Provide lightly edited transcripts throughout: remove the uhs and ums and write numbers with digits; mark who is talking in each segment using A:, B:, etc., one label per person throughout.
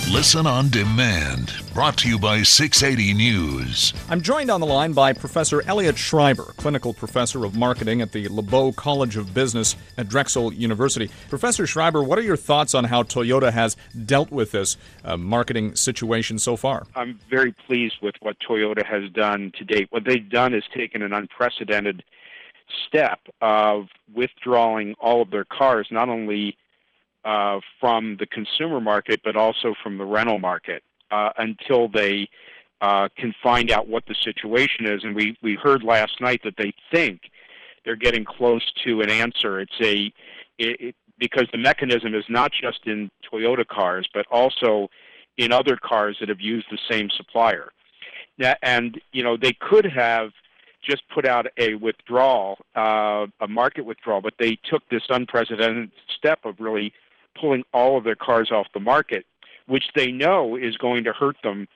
A: Listen on demand. Brought to you by 680 News.
B: I'm joined on the line by Professor Elliot Schreiber, clinical professor of marketing at the LeBeau College of Business at Drexel University. Professor Schreiber, what are your thoughts on how Toyota has dealt with this marketing situation so far?
C: I'm very pleased with what Toyota has done to date. What they've done is taken an unprecedented step of withdrawing all of their cars, not only from the consumer market, but also from the rental market until they can find out what the situation is. And we heard last night that they think they're getting close to an answer. Because the mechanism is not just in Toyota cars, but also in other cars that have used the same supplier. And, they could have just put out a withdrawal, a market withdrawal, but they took this unprecedented step of really pulling all of their cars off the market, which they know is going to hurt them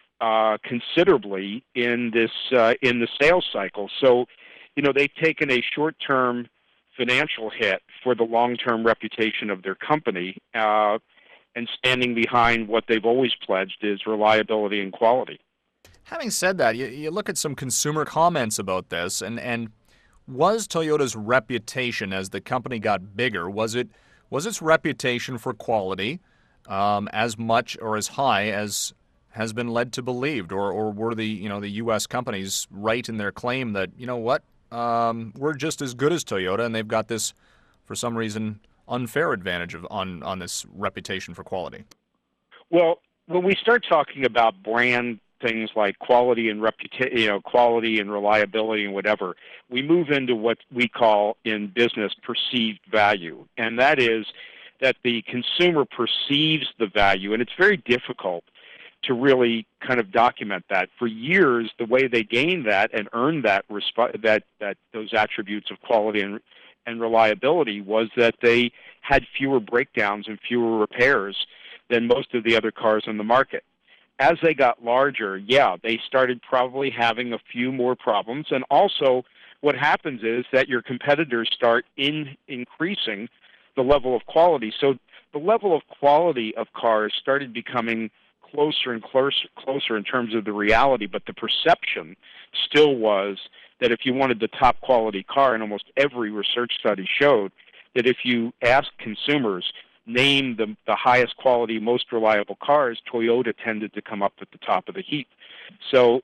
C: considerably in the sales cycle. So, they've taken a short-term financial hit for the long-term reputation of their company, and standing behind what they've always pledged is reliability and quality.
B: Having said that, you look at some consumer comments about this, and was Toyota's reputation as the company got bigger, was its reputation for quality as much or as high as has been led to believed, or were the U.S. companies right in their claim that we're just as good as Toyota, and they've got this, for some reason, unfair advantage on this reputation for quality? Well,
C: when we start talking about brand things like quality and quality and reliability and whatever, we move into what we call in business perceived value, and that is that the consumer perceives the value, and it's very difficult to really kind of document that. For years, the way they gained that and earned that those attributes of quality and reliability was that they had fewer breakdowns and fewer repairs than most of the other cars on the market. As they got larger, they started probably having a few more problems. And also what happens is that your competitors start increasing the level of quality. So the level of quality of cars started becoming closer and closer in terms of the reality, but the perception still was that if you wanted the top quality car, and almost every research study showed that if you ask consumers, name the highest quality, most reliable cars, Toyota tended to come up at the top of the heap. So,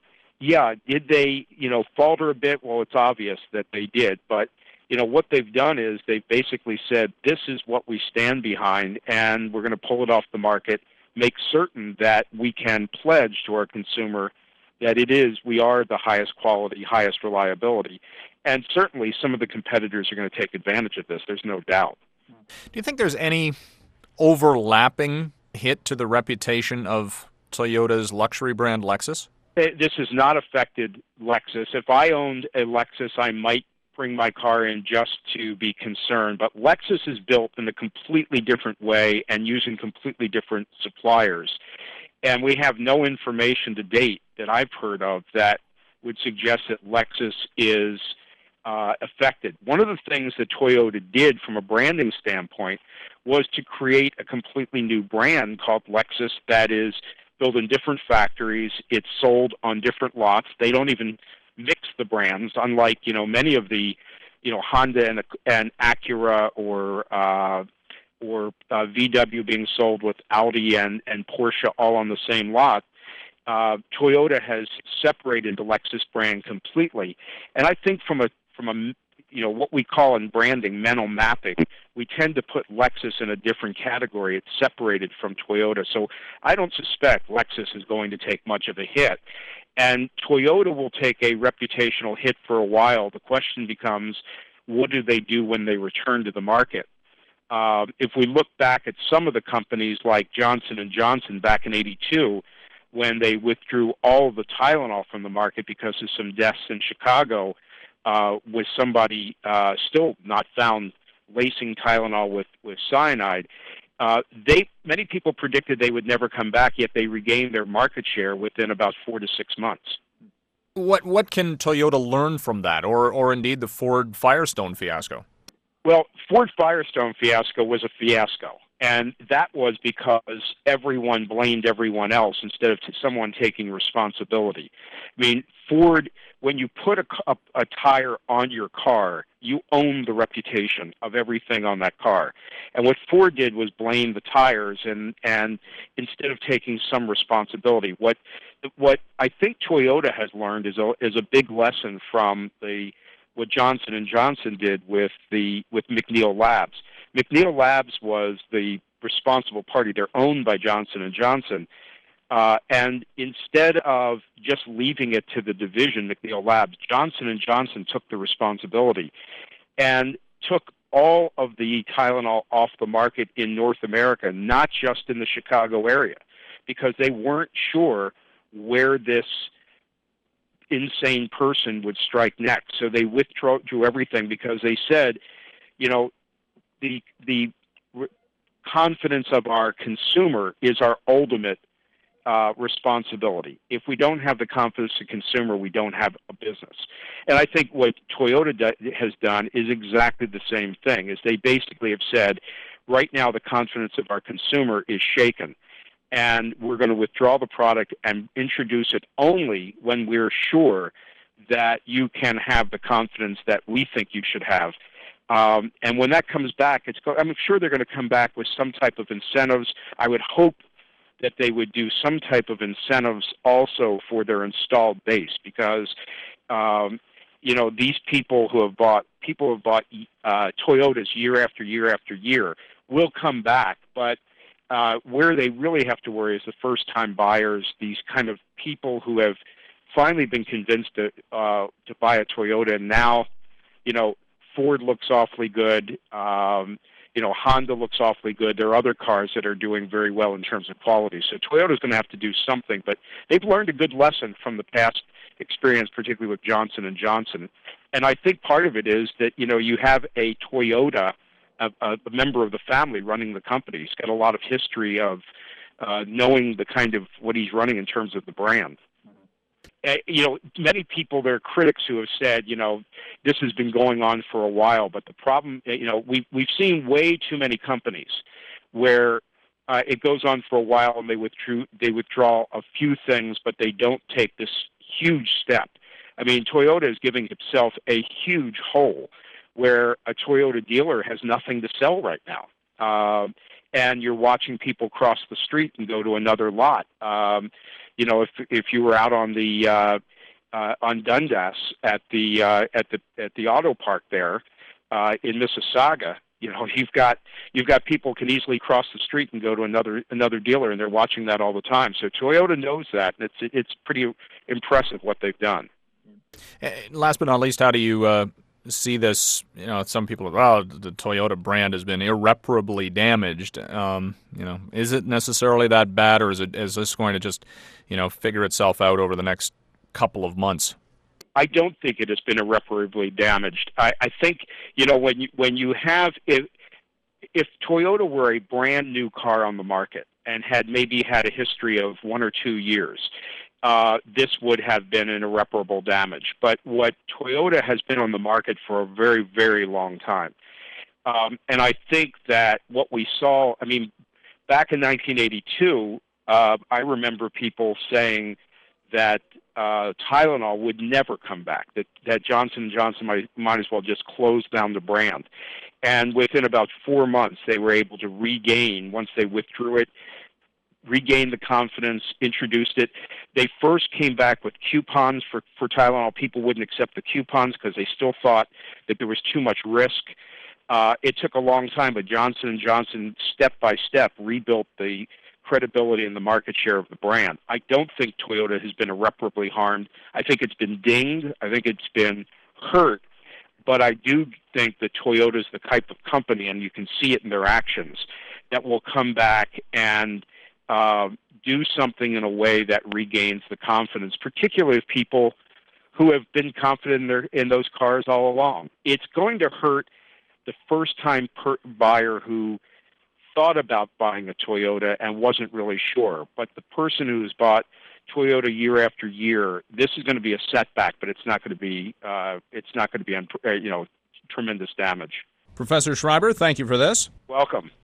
C: did they, falter a bit? Well, it's obvious that they did. But, what they've done is they've basically said, this is what we stand behind, and we're going to pull it off the market, make certain that we can pledge to our consumer that we are the highest quality, highest reliability. And certainly some of the competitors are going to take advantage of this. There's no doubt.
B: Do you think there's any overlapping hit to the reputation of Toyota's luxury brand Lexus?
C: This has not affected Lexus. If I owned a Lexus, I might bring my car in just to be concerned. But Lexus is built in a completely different way and using completely different suppliers. And we have no information to date that I've heard of that would suggest that Lexus is affected. One of the things that Toyota did from a branding standpoint was to create a completely new brand called Lexus that is built in different factories. It's sold on different lots. They don't even mix the brands, unlike many of the Honda and Acura or VW being sold with Audi and Porsche all on the same lot. Toyota has separated the Lexus brand completely, and I think from a what we call in branding mental mapping, we tend to put Lexus in a different category. It's separated from Toyota. So I don't suspect Lexus is going to take much of a hit. And Toyota will take a reputational hit for a while. The question becomes, what do they do when they return to the market? If we look back at some of the companies like Johnson & Johnson back in '82, when they withdrew all of the Tylenol from the market because of some deaths in Chicago, with somebody still not found lacing Tylenol with cyanide. Many people predicted they would never come back, yet they regained their market share within about 4 to 6 months.
B: What can Toyota learn from that, or indeed the Ford Firestone fiasco?
C: Well, Ford Firestone fiasco was a fiasco, And that was because everyone blamed everyone else instead of someone taking responsibility. I mean, Ford, when you put a tire on your car, you own the reputation of everything on that car. And what Ford did was blame the tires and instead of taking some responsibility. What I think Toyota has learned is a big lesson from what Johnson & Johnson did with McNeil Labs. McNeil Labs was the responsible party. They're owned by Johnson & Johnson. And instead of just leaving it to the division, McNeil Labs, Johnson & Johnson took the responsibility and took all of the Tylenol off the market in North America, not just in the Chicago area, because they weren't sure where this insane person would strike next. So they withdrew everything because they said, the confidence of our consumer is our ultimate responsibility. If we don't have the confidence of the consumer, we don't have a business. And I think what Toyota has done is exactly the same thing, is they basically have said, right now the confidence of our consumer is shaken, and we're going to withdraw the product and introduce it only when we're sure that you can have the confidence that we think you should have. And when that comes back, I'm sure they're going to come back with some type of incentives. I would hope that they would do some type of incentives also for their installed base, because these people who have bought Toyotas year after year after year will come back, but where they really have to worry is the first-time buyers, these kind of people who have finally been convinced to buy a Toyota, and now, Ford looks awfully good. Honda looks awfully good. There are other cars that are doing very well in terms of quality. So Toyota's going to have to do something, but they've learned a good lesson from the past experience, particularly with Johnson & Johnson. And I think part of it is that, you have a Toyota, a member of the family running the company. He's got a lot of history of knowing the kind of what he's running in terms of the brand. Many people, there are critics who have said, this has been going on for a while, but the problem, we've seen way too many companies where it goes on for a while and they withdraw a few things, but they don't take this huge step. I mean, Toyota is giving itself a huge hole where a Toyota dealer has nothing to sell right now. And you're watching people cross the street and go to another lot. If you were out on the on Dundas at the auto park there in Mississauga, you've got people can easily cross the street and go to another dealer, and they're watching that all the time. So Toyota knows that, and it's pretty impressive what they've done.
B: Last but not least, how do you see this? Some people are, the Toyota brand has been irreparably damaged. Is it necessarily that bad, or is this going to just figure itself out over the next couple of months?
C: I don't think it has been irreparably damaged. I think when you have, if Toyota were a brand new car on the market and had maybe had a history of 1 or 2 years, this would have been an irreparable damage. But what Toyota has been on the market for a very, very long time. And I think that what we saw, back in 1982, I remember people saying that Tylenol would never come back, that Johnson & Johnson might as well just close down the brand. And within about 4 months, they were able to regain, once they withdrew it, regain the confidence, introduced it. They first came back with coupons for Tylenol. People wouldn't accept the coupons because they still thought that there was too much risk. It took a long time, but Johnson & Johnson, step by step, rebuilt the credibility and the market share of the brand. I don't think Toyota has been irreparably harmed. I think it's been dinged. I think it's been hurt. But I do think that Toyota is the type of company, and you can see it in their actions, that will come back and do something in a way that regains the confidence, particularly of people who have been confident in those cars all along. It's going to hurt the first-time buyer who thought about buying a Toyota and wasn't really sure. But the person who's bought Toyota year after year, this is going to be a setback, but it's not going to be tremendous damage.
B: Professor Schreiber, thank you for this.
C: Welcome.